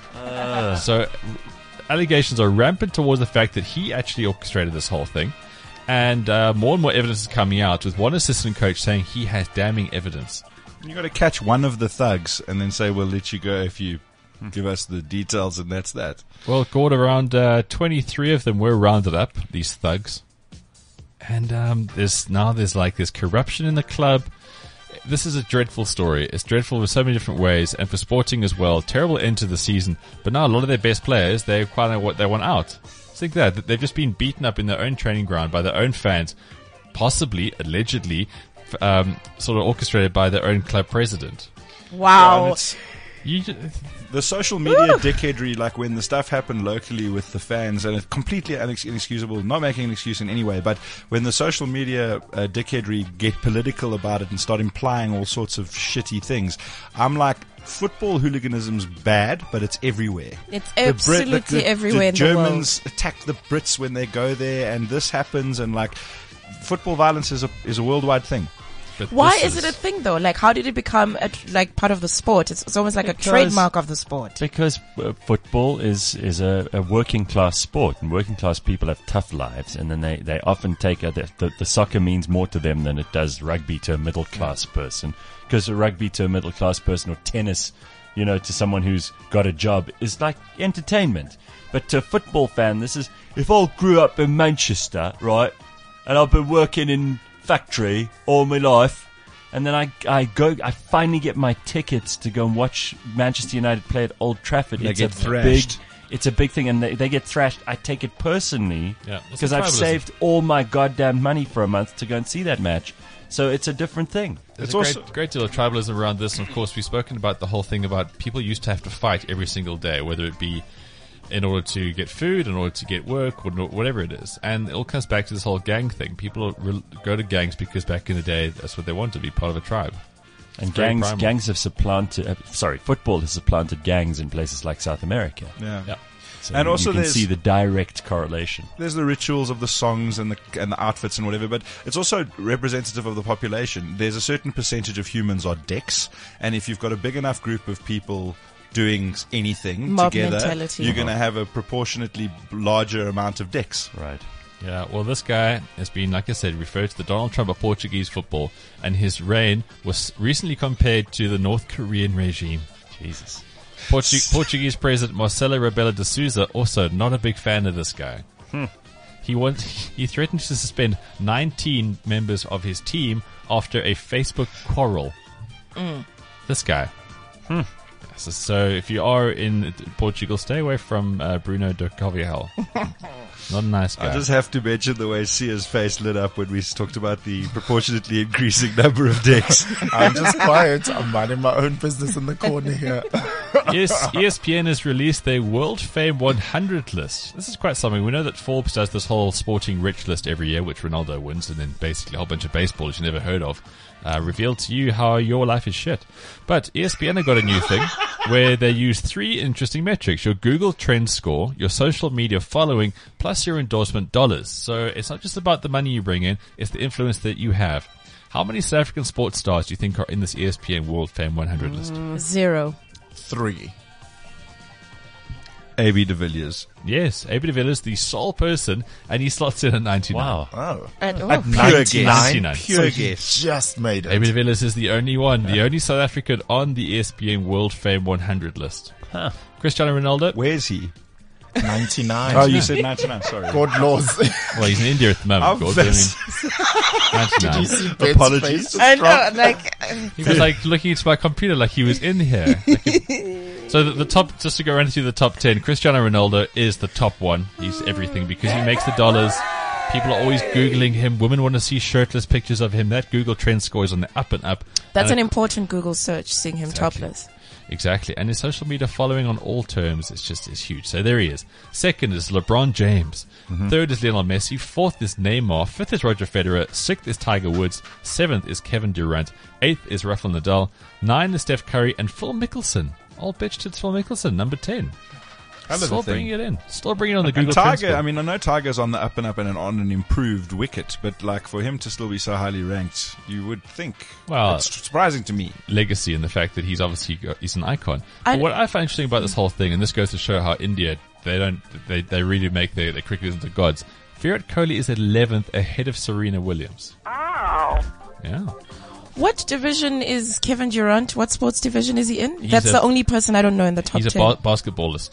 So allegations are rampant towards the fact that he actually orchestrated this whole thing. And uh, more and more evidence is coming out, with one assistant coach saying he has damning evidence. You got to catch one of the thugs and then say, "We'll let you go if you give us the details," and that's that. Well, Gord, around uh, twenty-three of them were rounded up, these thugs. And um, there's now there's like this corruption in the club. This is a dreadful story. It's dreadful in so many different ways, and for Sporting as well. Terrible end to the season. But now a lot of their best players, they quite know what they want out. Think that they've just been beaten up in their own training ground by their own fans, possibly, allegedly, f- um, sort of orchestrated by their own club president. Wow. And it's- You ju- The social media dickheadry, like when the stuff happened locally with the fans, and it's completely unex- inexcusable, not making an excuse in any way, but when the social media uh, dickheadry get political about it and start implying all sorts of shitty things, I'm like, football hooliganism's bad, but it's everywhere. It's The Brit- absolutely like the, everywhere in the the world. Germans attack the Brits when they go there, and this happens, and like, football violence is a is a worldwide thing. but Why this is it a thing though? Like, how did it become a, like part of the sport? It's, it's almost like Because- a trademark of the sport. Because uh, football is is a, a working class sport, and working class people have tough lives, and then they, they often take a, the, the the soccer means more to them than it does rugby to a middle class person. Because a rugby to a middle class person, or tennis, you know, to someone who's got a job, is like entertainment. But to a football fan, this is, if I grew up in Manchester, right, and I've been working in factory all my life, and then I, I go, I finally get my tickets to go and watch Manchester United play at Old Trafford. They it's get a thrashed. big, it's a big thing, and they, they get thrashed. I take it personally Yeah, that's because the I've tribalism. saved all my goddamn money for a month to go and see that match. So it's a different thing. There's It's a also- great, great deal of tribalism around this, and of course we've spoken about the whole thing about people used to have to fight every single day, whether it be in order to get food, in order to get work, or no- whatever it is. And it all comes back to this whole gang thing. People re- go to gangs because back in the day, that's what they want, to be part of a tribe. And very gangs, primal. gangs have supplanted. Uh, sorry, football has supplanted gangs in places like South America. Yeah. Yeah. So And you, also you can there's- see the direct correlation. There's the rituals of the songs and the and the outfits and whatever, but it's also representative of the population. There's a certain percentage of humans are dicks, and if you've got a big enough group of people doing anything Mob together, mentality. you're going to have a proportionately larger amount of dicks. Right. Yeah, well, this guy has been, like I said, referred to the Donald Trump of Portuguese football, and his reign was recently compared to the North Korean regime. Jesus. Portu- Portuguese President Marcelo Rebelo de Sousa also not a big fan of this guy. Hmm. He wants, he threatened to suspend nineteen members of his team after a Facebook quarrel. Mm. This guy. Hmm. So, so if you are in Portugal, stay away from uh, Bruno de Carvajal. Not a nice guy. I just have to mention the way Sia's face lit up when we talked about the proportionately increasing number of decks. I'm just quiet. I'm minding my own business in the corner here. Yes, E S P N has released their World Fame one hundred list. This is quite something. We know that Forbes does this whole sporting rich list every year, which Ronaldo wins, and then basically a whole bunch of baseballs you never heard of uh, reveal to you how your life is shit. But E S P N have got a new thing where they use three interesting metrics: your Google Trend score, your social media following, plus your endorsement dollars. So it's not just about the money you bring in, it's the influence that you have. How many South African sports stars do you think are in this E S P N World Fame one hundred list? Zero. Three. A B de Villiers. Yes, A B de Villiers, the sole person, and he slots in at ninety-nine. Wow. Oh. At, oh. At Pure ninety-nine. ninety-nine. So Pure he guess. just made A B de it. Villiers is the only one, the only South African on the E S P N World Fame one hundred list. Huh. Cristiano Ronaldo? Where's he? ninety-nine. Oh, you said ninety-nine. Sorry. God laws. Well, he's in India at the moment, I'm Gord, but I vexed. mean, ninety-nine. You see Ben's Apologies. face just I know, drop? like, He was like looking into my computer like he was in here. Like he- so the, the top, just to go around through the top ten, Cristiano Ronaldo is the top one. He's everything because he makes the dollars. People are always Googling him. Women want to see shirtless pictures of him. That Google Trend score is on the up and up. that's And an it- important Google search, seeing him Exactly. topless. Exactly. And his social media following on all terms is just is huge. So there he is. Second is LeBron James. Third is Lionel Messi. Fourth is Neymar. Fifth is Roger Federer. Sixth is Tiger Woods. Seventh is Kevin Durant. Eighth is Rafael Nadal. Nine is Steph Curry. And Phil Mickelson. Old bitch to Phil Mickelson, number ten. Another Still thing. bringing it in. Still bringing it on the And Google Trend Tiger, score. I mean, I know Tiger's on the up and up and on an improved wicket, but like for him to still be so highly ranked, you would think. Well, it's surprising to me. legacy and the fact that he's obviously got, he's an icon. I- But what I find interesting about this whole thing, and this goes to show how India they don't they, they really make their, their cricketers into gods. Virat Kohli is eleventh ahead of Serena Williams. Oh. Yeah. What division is Kevin Durant? What sports division is he in? He's That's a- the only person I don't know in the top He's a ten. ba- basketballist.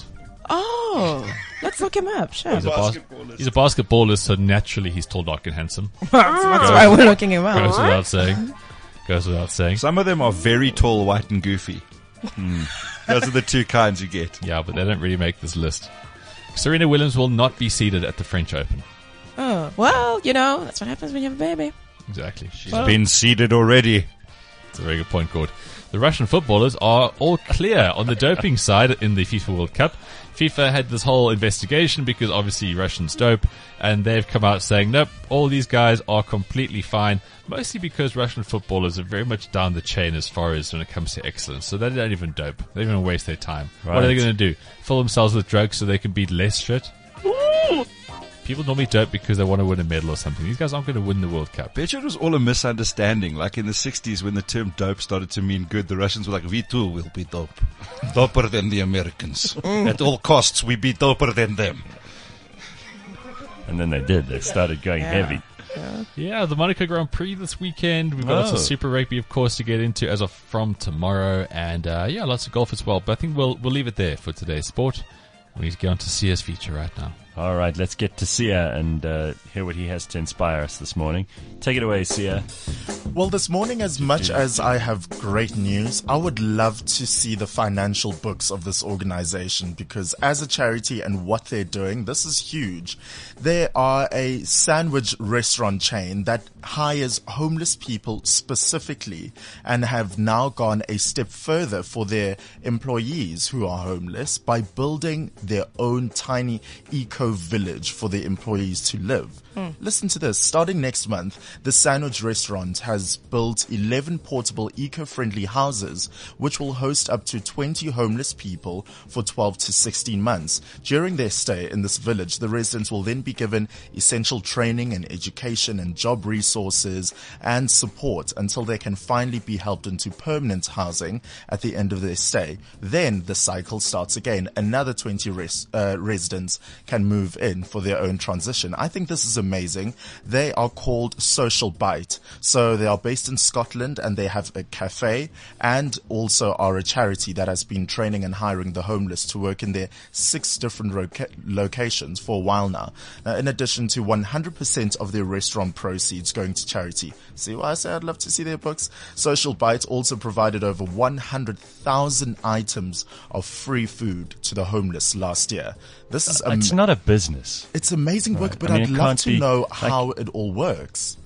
Oh, let's look him up. Sure. He's a, bas- he's a basketballist, so naturally he's tall, dark, and handsome. That's why we're looking him Goes up. without saying. Goes without saying. Some of them are very tall, white, and goofy. Hmm. Those are the two kinds you get. Yeah, but they don't really make this list. Serena Williams will not be seeded at the French Open. Oh, well, you know, that's what happens when you have a baby. Exactly. She's been seeded already. That's a very good point, Gord. The Russian footballers are all clear on the doping side in the FIFA World Cup. FIFA had this whole investigation because obviously Russians dope, and they've come out saying, nope, all these guys are completely fine, mostly because Russian footballers are very much down the chain as far as when it comes to excellence. So they don't even dope. They don't even waste their time. What are they Right. going to do? Fill themselves with drugs so they can beat less shit? People normally dope because they want to win a medal or something. These guys aren't going to win the World Cup. Bet you it was all a misunderstanding. Like in the sixties when the term dope started to mean good, the Russians were like, we too will be dope. Doper than the Americans. At all costs, we be doper than them. And then they did. They started going Yeah. heavy. Yeah, the Monaco Grand Prix this weekend. We've got lots of Oh. Super Rugby, of course, to get into as of from tomorrow, and uh, yeah, lots of golf as well. But I think we'll we'll leave it there for today's sport. We need to get on to Sia's feature right now. All right, let's get to Sia and uh, hear what he has to inspire us this morning. Take it away, Sia. Well, this morning, as much as I have great news, I would love to see the financial books of this organization because as a charity and what they're doing, this is huge. They are a sandwich restaurant chain that hires homeless people specifically and have now gone a step further for their employees who are homeless by building their own tiny eco village for their employees to live. Mm. Listen to this. Starting next month, the Sandwich Restaurant has built eleven portable eco-friendly houses which will host up to twenty homeless people for twelve to sixteen months. During their stay in this village, the residents will then be given essential training and education and job resources and support until they can finally be helped into permanent housing at the end of their stay. Then the cycle starts again. Another twenty res- uh, residents can move move in for their own transition. I think this is amazing. They are called Social Bite. So they are based in Scotland, and they have a cafe and also are a charity that has been training and hiring the homeless to work in their six different loca- locations for a while now. Uh, in addition to one hundred percent of their restaurant proceeds going to charity. See why I say I'd love to see their books? Social Bite also provided over one hundred thousand items of free food to the homeless last year. This is It's am- not a business. it's amazing work, but I mean, I'd it love can't to be- know like- how it all works.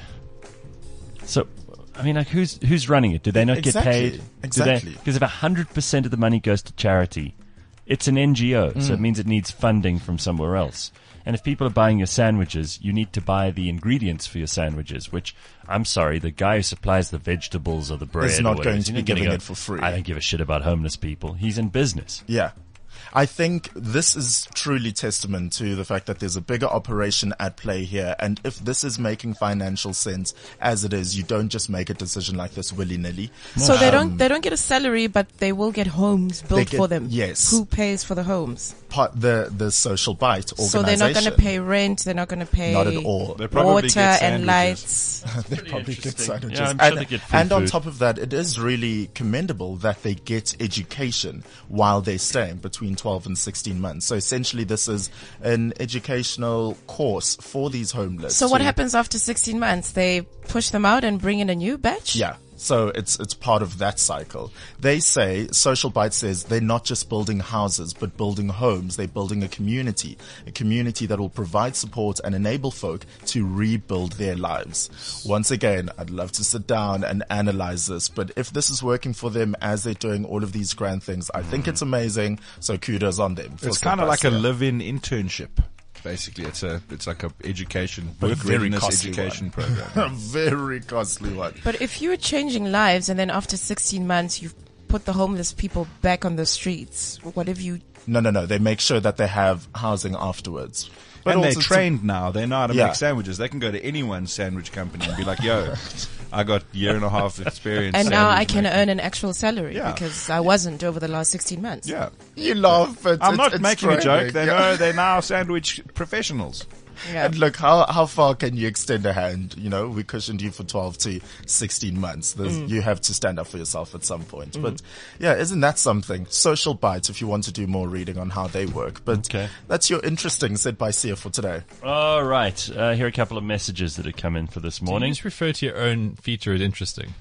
So, I mean, like, who's who's running it? Do they not Exactly, get paid? exactly. Because if one hundred percent of the money goes to charity, it's an N G O, Mm. so it means it needs funding from somewhere else. And if people are buying your sandwiches, you need to buy the ingredients for your sandwiches, which, I'm sorry, the guy who supplies the vegetables or the bread Is or not whatever, going he's to not be gonna giving go, it for free. I don't give a shit about homeless people. He's in business. Yeah. I think this is truly testament to the fact that there's a bigger operation at play here. And if this is making financial sense as it is, you don't just make a decision like this willy-nilly. So they don't they don't get a salary, but they will get homes built get- for them. yes. Who pays for the homes? Part, the, the Social Bite organization. So they're not going to pay rent. They're not going to pay Not at all. They probably water get and sandwiches. lights. They probably get interesting. sandwiches. Yeah, I'm sure and they get free and on food. top of that, it is really commendable that they get education while they're staying between twelve and sixteen months. So essentially this is an educational course for these homeless. So what to- happens after sixteen months? They push them out and bring in a new batch? Yeah. So it's it's part of that cycle. They say, Social Bite says, they're not just building houses, but building homes. They're building a community, a community that will provide support and enable folk to rebuild their lives. Once again, I'd love to sit down and analyze this, but if this is working for them as they're doing all of these grand things, I think it's amazing. So kudos on them. for It's step kind of by like a step. live-in internship. Basically, it's a it's like a education, But a work very readiness costly education one. program. A very costly one. But if you're changing lives and then after sixteen months you've put the homeless people back on the streets, what have you... No, no, no. They make sure that they have housing afterwards. But and they're also to- trained now. They know how to Yeah. make sandwiches. They can go to anyone's sandwich company and be like, yo, I got year and a half experience. And now I sandwich can making." earn an actual salary Yeah. because I wasn't over the last sixteen months. Yeah. You laugh, but I'm it's- not it's making a joke. training. They Yeah. know they're now sandwich professionals. Yeah. And look, how how far can you extend a hand? You know, we cushioned you for twelve to sixteen months. There's, Mm. You have to stand up for yourself at some point. But yeah, isn't that something? Social Bite, if you want to do more reading on how they work. But Okay. that's your interesting said by Sia for today. All right. Uh, here are a couple of messages that have come in for this You morning. just refer to your own feature as interesting.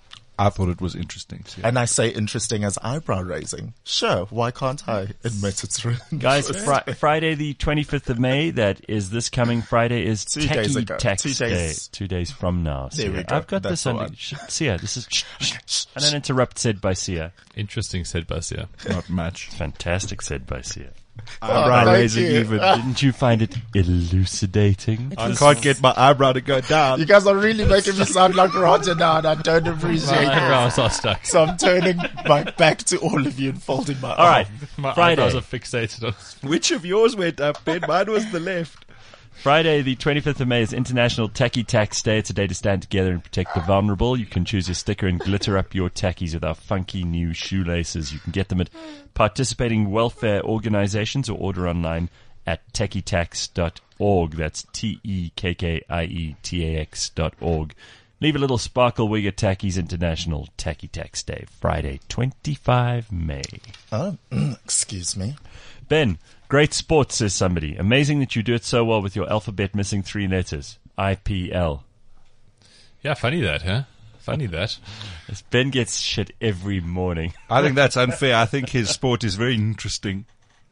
I thought it was interesting. So, yeah. And I say interesting as eyebrow raising. Sure, why can't I admit it's rude? Guys, fri- Friday the twenty-fifth of May, that is this coming Friday, is Two days Techie ago. Tax Two Day. days. Two days from now. There Sia. we go. I've got That's this the under... one. Sh- Sia, this is... Shh, shh. I don't interrupt, said by Sia. Interesting, said Basia. Not much. Fantastic, said by Sia. Eyebrow thank raising you. even. Didn't you find it elucidating? I can't get my eyebrow to go down. You guys are really making me sound like Roger now, and I don't appreciate My it. eyebrows are stuck. So I'm turning my back to all of you and folding my All right, My Friday. eyebrows are fixated on. Which of yours went up, Ben? Mine was the left. Friday, the twenty-fifth of May, is International Tacky Tax Day. It's a day to stand together and protect the vulnerable. You can choose your sticker and glitter up your tackies with our funky new shoelaces. You can get them at participating welfare organizations or order online at techie tax dot org. That's T E K K I E T A X dot org. Leave a little sparkle with your tackies. International Tacky Tax Day, Friday, twenty-fifth of May. Oh, excuse me. Ben, great sport, says somebody. Amazing that you do it so well with your alphabet missing three letters. I P L. Yeah, funny that, huh? Funny that. Yes, Ben gets shit every morning. I think that's unfair. I think his sport is very interesting.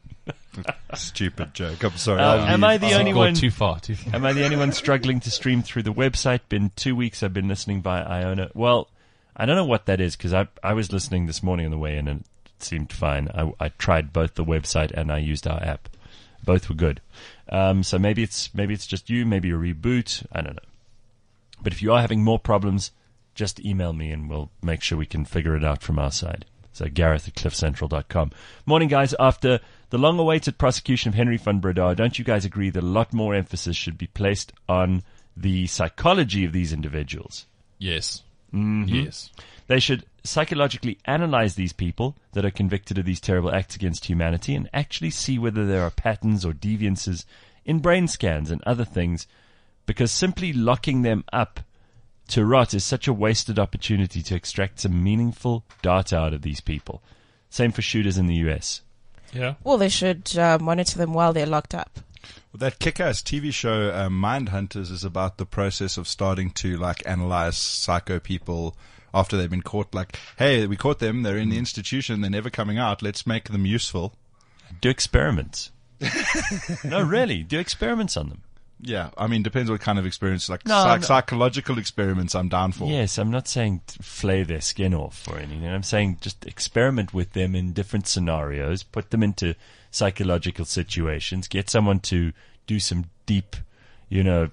Stupid joke. I'm sorry. Uh, I'll am leave. I the Oh, only God, one? Too far, too far. Am I the only one struggling to stream through the website? Been two weeks I've been listening via Iona. Well, I don't know what that is because I I was listening this morning on the way in and it seemed fine. I, I tried both the website and I used our app. Both were good. Um, so maybe it's maybe it's just you. Maybe a reboot. I don't know. But if you are having more problems, just email me and we'll make sure we can figure it out from our side. So Gareth at cliff central dot com. Morning, guys. After the long-awaited prosecution of Henry van Breda, don't you guys agree that a lot more emphasis should be placed on the psychology of these individuals? Yes. Yes. They should psychologically analyze these people that are convicted of these terrible acts against humanity and actually see whether there are patterns or deviances in brain scans and other things, because simply locking them up to rot is such a wasted opportunity to extract some meaningful data out of these people. Same for shooters in the U S. Yeah. Well, they should uh, monitor them while they're locked up. Well, that kick-ass T V show, uh, Mindhunters, is about the process of starting to like analyze psycho people after they've been caught. Like, hey, we caught them. They're in the institution. They're never coming out. Let's make them useful. Do experiments. No, really. Do experiments on them. Yeah, I mean, depends what kind of experience. Like No, psych- no. psychological experiments, I'm down for. Yes, I'm not saying to flay their skin off or anything. I'm saying just experiment with them in different scenarios, put them into psychological situations, get someone to do some deep, you know,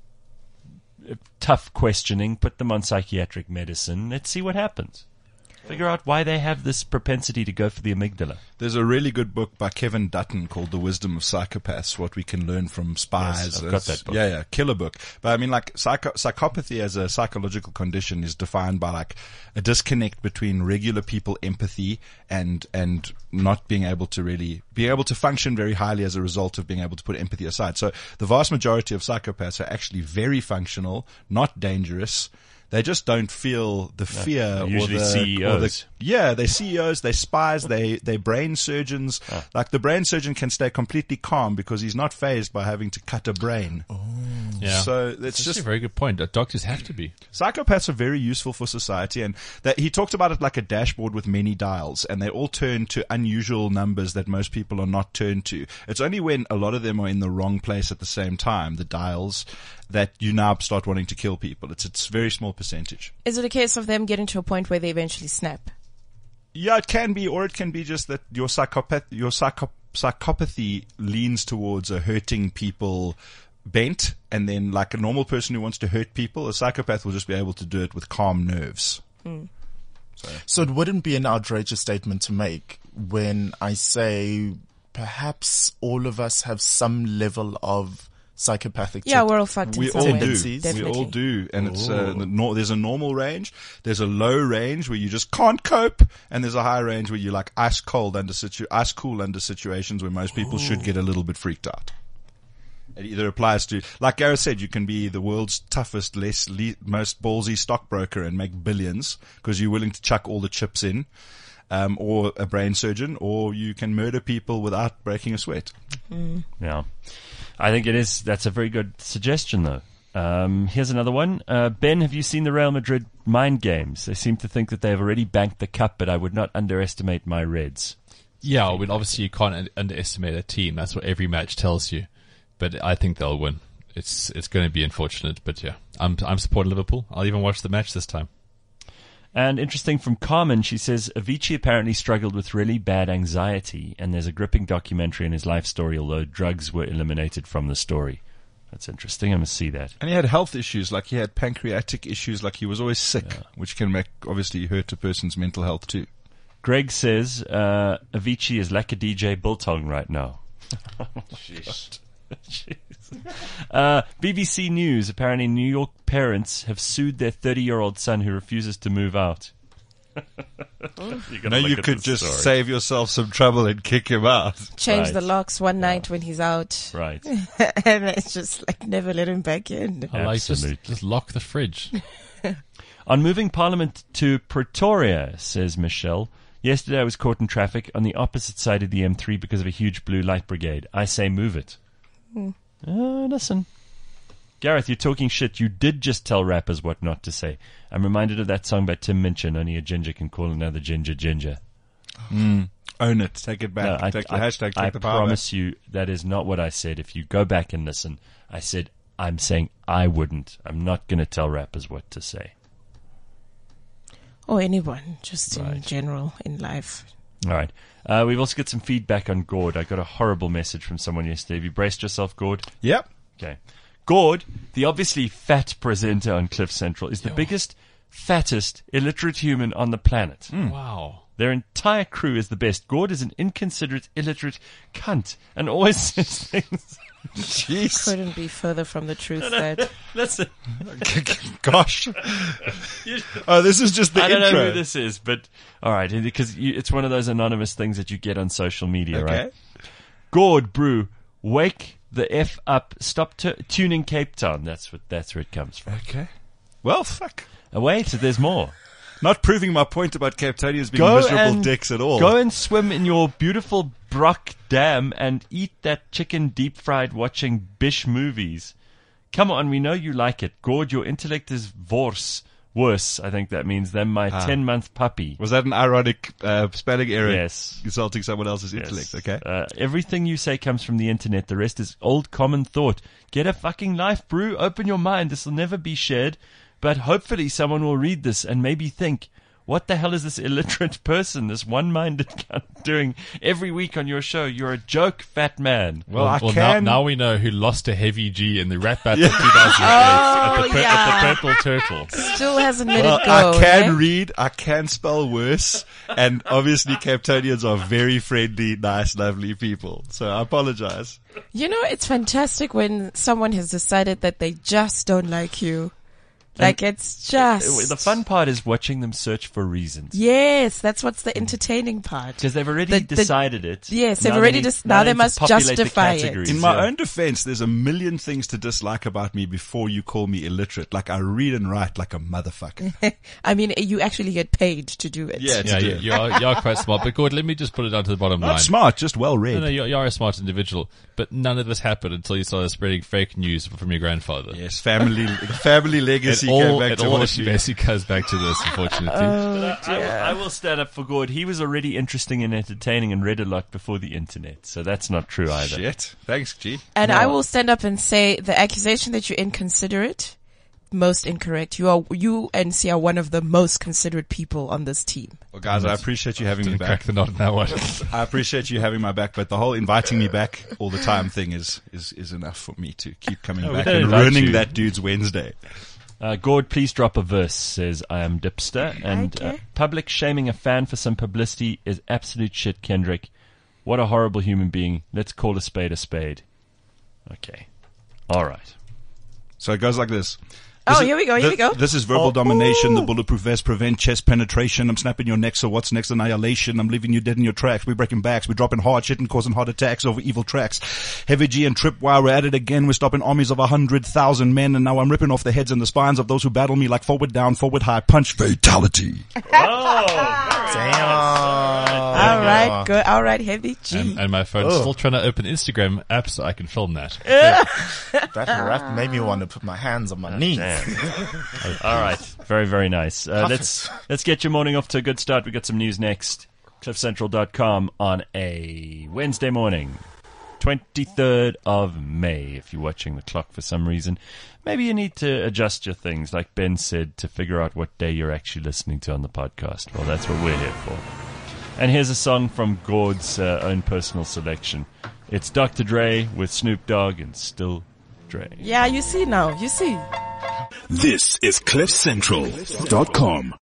tough questioning, put them on psychiatric medicine. Let's see what happens. Figure out why they have this propensity to go for the amygdala. There's a really good book by Kevin Dutton called The Wisdom of Psychopaths, What We Can Learn from Spies. Yes, I've got that book. Yeah, yeah, killer book. But I mean, like, psycho- psychopathy as a psychological condition is defined by like a disconnect between regular people empathy and, and not being able to really, being able to function very highly as a result of being able to put empathy aside. So the vast majority of psychopaths are actually very functional, not dangerous. They just don't feel the fear they're or usually the, C E or the Os. yeah, they're C E Os, they're spies, they they're brain surgeons. Ah. Like the brain surgeon can stay completely calm because he's not fazed by having to cut a brain. Yeah. So it's That's just a very good point. Uh, Doctors have to be. psychopaths are very useful for society, and that he talked about it like a dashboard with many dials, and they all turn to unusual numbers that most people are not turned to. It's only when a lot of them are in the wrong place at the same time, the dials, that you now start wanting to kill people. It's it's a very small percentage. Is it a case of them getting to a point where they eventually snap? Yeah, it can be, or it can be just that your psychopath, your psycho, psychopathy leans towards a hurting people bent, and then like a normal person who wants to hurt people, a psychopath will just be able to do it with calm nerves. So it wouldn't be an outrageous statement to make when I say perhaps all of us have some level of psychopathic Yeah, tip- we're all fucked in We some all way. do. tendencies. We Definitely. all do, and it's uh, the nor- there's a normal range, there's a low range where you just can't cope, and there's a high range where you're like ice cold under situ- ice cool under situations where most people should get a little bit freaked out. It either applies to, like Gareth said, you can be the world's toughest, less le- most ballsy stockbroker and make billions because you're willing to chuck all the chips in, um, or a brain surgeon, or you can murder people without breaking a sweat. Yeah. I think it is. That's a very good suggestion, though. Um, here's another one. Uh, Ben, have you seen the Real Madrid mind games? They seem to think that they have already banked the cup, but I would not underestimate my Reds. Yeah, I mean, obviously you can't un- underestimate a team. That's what every match tells you. But I think they'll win. It's it's going to be unfortunate, but yeah, I'm I'm supporting Liverpool. I'll even watch the match this time. And interesting from Carmen, she says Avicii apparently struggled with really bad anxiety, and there's a gripping documentary in his life story, although drugs were eliminated from the story. That's interesting. I must see that. And he had health issues, like he had pancreatic issues, like he was always sick, which can make, obviously hurt a person's mental health too. Greg says uh, Avicii is like a D J Biltong right now. Jeez. Jeez. Uh, B B C News, apparently New York parents have sued their thirty-year-old son who refuses to move out. No, you could just save yourself some trouble and kick him out. Change Right. the locks one night when he's out. Right. And it's just like never let him back in. I like just Absolutely. just lock the fridge. On moving Parliament to Pretoria, says Michelle, yesterday I was caught in traffic on the opposite side of the M three because of a huge blue light brigade. I say move it. Mm. Uh, listen. Gareth, you're talking shit. You did just tell rappers what not to say. I'm reminded of that song by Tim Minchin, only a ginger can call another ginger ginger. Mm. Own it. Take it back. No, I, take the I- hashtag. Take I the power promise you that is not what I said. If you go back and listen, I said I'm saying I wouldn't. I'm not going to tell rappers what to say. Or anyone, just in Right. general in life. All right. Uh, we've also got some feedback on Gord. I got a horrible message from someone yesterday. Have you braced yourself, Gord? back. Yep. Okay. Gord, the obviously fat presenter on Cliff Central, is the biggest, fattest, illiterate human on the planet. Wow. Their entire crew is the best. Gord is an inconsiderate, illiterate cunt and always says things. Jeez. Couldn't be further from the truth. That Listen. Gosh. Oh, this is just the I don't intro. know who this is, but all right, because you, it's one of those anonymous things that you get on social media, Okay. right? Gord, brew, wake the F up, stop t- tuning Cape Town. That's what. That's where it comes from. Okay. Well, fuck. Oh, wait, there's more. Not proving my point about Cape Townians being Go miserable and- dicks at all. Go and swim in your beautiful Brock Dam and eat that chicken deep fried watching Bish movies. Come on, we know you like it. Gord, your intellect is worse. Worse, I think that means, than my Ah. ten-month puppy. Was that an ironic uh, spelling error? Yes. Insulting someone else's Yes. intellect, okay? Uh, everything you say comes from the internet. The rest is old common thought. Get a fucking life, brew. Open your mind. This will never be shared. But hopefully someone will read this and maybe think, what the hell is this illiterate person, this one-minded cunt doing every week on your show? You're a joke, fat man. Well, I well can... now, now we know who lost to Heavy G in the rap battle of two thousand eight at, the, pur- yeah. at the Purple Turtle. still hasn't let Well, it go. I can eh? read, I can spell worse, and obviously Cape Townians are very friendly, nice, lovely people. So I apologize. You know, it's fantastic when someone has decided that they just don't like you. Like, it's just... The fun part is watching them search for reasons. Yes, that's what's the entertaining part. Because they've already The- the- decided it. Yes, they've Now already need- dis- now they need to must populate the justify it. categories, In my yeah. own defense, there's a million things to dislike about me before you call me illiterate. Like I read and write like a motherfucker. I mean, you actually get paid to do it. Yeah, to Yeah, do you, it. you, are, you are quite smart. But Gord, let me just put it down to the bottom Not line. smart, just well read. No, no, you, you are a smart individual. But none of this happened until you started spreading fake news from your grandfather. Yes, family family legacy It all, came back it to all haunt me. basically comes back to this, unfortunately. Oh, I, will, I will stand up for Gord. He was already interesting and entertaining and read a lot before the internet. So that's not true either. Shit. Thanks, G. And No. I will stand up and say the accusation that you're inconsiderate, most incorrect. You are, you and C are one of the most considerate people on this team. Well, guys, I appreciate you having me Didn't back. crack the knot in that one. I appreciate you having my back, but the whole inviting me back all the time thing is is, is enough for me to keep coming No, we back don't and invite ruining you. that dude's Wednesday. Uh, Gord, please drop a verse, says I am Dipster. And uh, Okay. public shaming a fan for some publicity is absolute shit, Kendrick. What a horrible human being. Let's call a spade a spade. Okay. All right. So it goes like this. Oh, This is- here we go, here thi- we go. This is verbal Oh, domination. The ooh. bulletproof vest prevent chest penetration. I'm snapping your neck, so what's next? Annihilation. I'm leaving you dead in your tracks. We're breaking backs. We're dropping hard shit and causing heart attacks over evil tracks. Heavy G and Tripwire, we're at it again. We're stopping armies of a hundred thousand men, and now I'm ripping off the heads and the spines of those who battle me like forward down, forward high, punch fatality. All right, good. All right, Heavy G. and, and my phone's still trying to open Instagram app so I can film that. That rap made me want to put my hands on my knees. All right. Very, very nice. Uh, let's let's get your morning off to a good start. We got some news next. cliff central dot com on a Wednesday morning, twenty-third of May. If you're watching the clock for some reason, maybe you need to adjust your things, like Ben said, to figure out what day you're actually listening to on the podcast. Well, that's what we're here for. And here's a song from Gord's uh, own personal selection. It's Doctor Dre with Snoop Dogg and Still Dre. Yeah, you see now. You see. This is cliff central dot com.